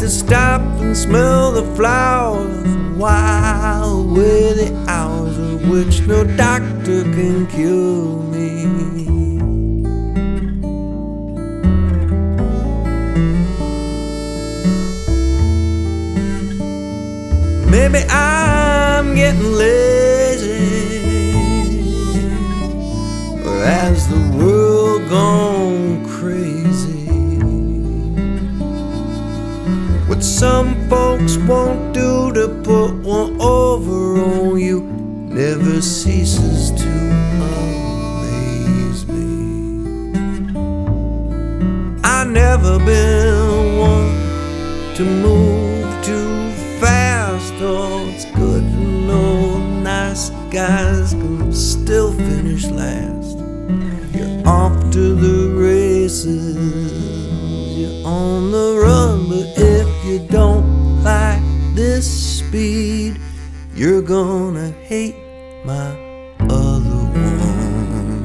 stop and smell the flowers, while away the hours of which no doctor can cure me. Maybe I'm getting lazy, or has the world gone crazy? What some folks won't do to put one over on you never ceases to amaze me. I never been one to move too fast. Oh, it's good to know nice guys can still finish last. You're off to the races, you're on the run, but if you don't like this speed, you're gonna hate my other one.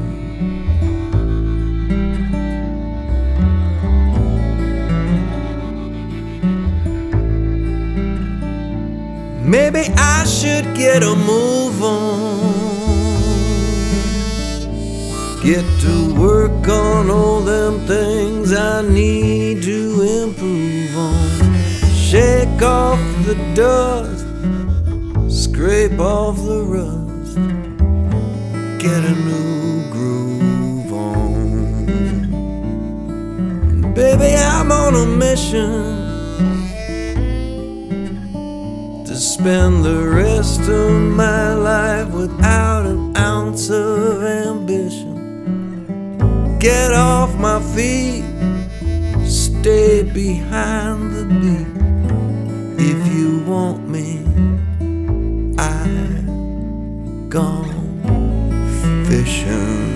Maybe I should get a move on, get to work on all them things I need to improve on. Shake off the dust, scrape off the rust, get a new groove on. Baby, I'm on a mission to spend the rest of my life without an ounce of ambition. Get off my feet, stay behind the beat. If you want me, I've gone fishing.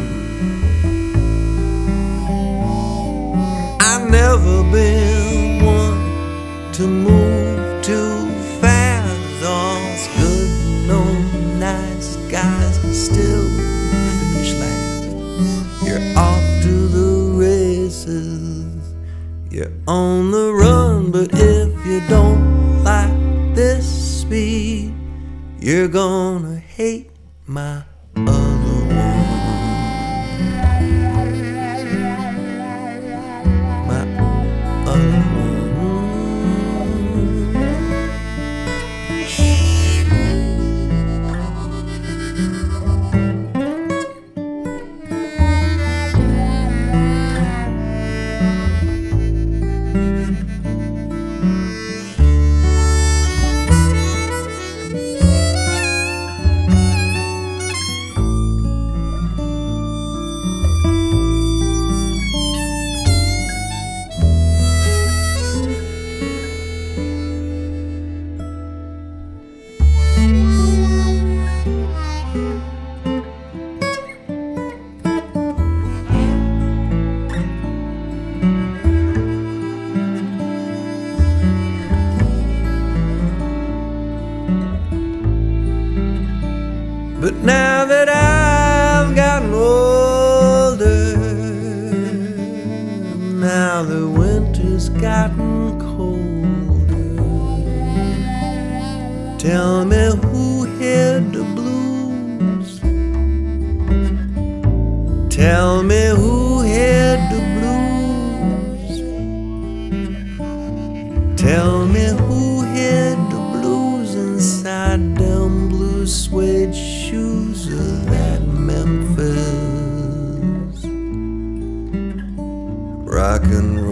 I've never been one to move too fast. All's good, no nice guys can still finish last. You're off to the races, you're on the run, but if you don't like this speed, you're gonna hate my other one. My other one. But now that I've gotten older, now the winter's gotten colder, tell me who had the blues? Tell me who had the blues? Tell me who had the blues inside them blue suede shoes of that Memphis rock and roll.